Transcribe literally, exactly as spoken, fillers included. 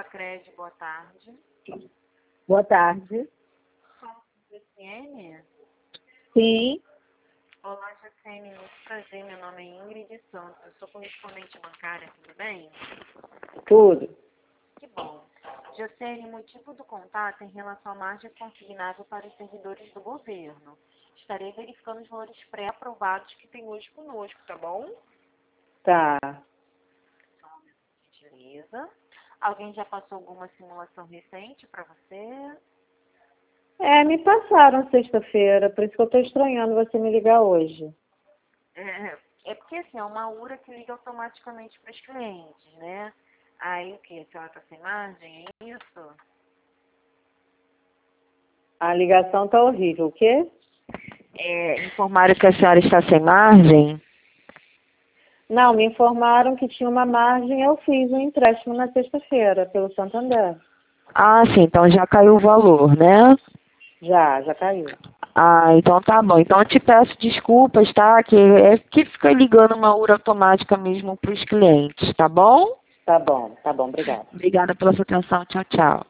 Pacred, boa tarde. Boa tarde. Josiane? Sim. Olá, Josiane, muito prazer. Meu nome é Ingrid Santos. Eu sou correspondente bancária, tudo bem? Tudo. Que bom. Josiane, motivo do contato em relação à margem consignável para os servidores do governo. Estarei verificando os valores pré-aprovados que tem hoje conosco, tá bom? Tá. Beleza. Alguém já passou alguma simulação recente para você? É, me passaram sexta-feira, por isso que eu estou estranhando você me ligar hoje. É, é porque assim, é uma U R A que liga automaticamente para os clientes, né? Aí o que? A senhora está sem margem, é isso? A ligação tá horrível. O quê? É, informaram que a senhora está sem margem? Não, me informaram que tinha uma margem, eu fiz um empréstimo na sexta-feira, pelo Santander. Ah, sim, então já caiu o valor, né? Já, já caiu. Ah, então tá bom. Então eu te peço desculpas, tá? Que é que fica ligando uma U R A automática mesmo para os clientes, tá bom? Tá bom, tá bom, obrigada. Obrigada pela sua atenção. Tchau, tchau.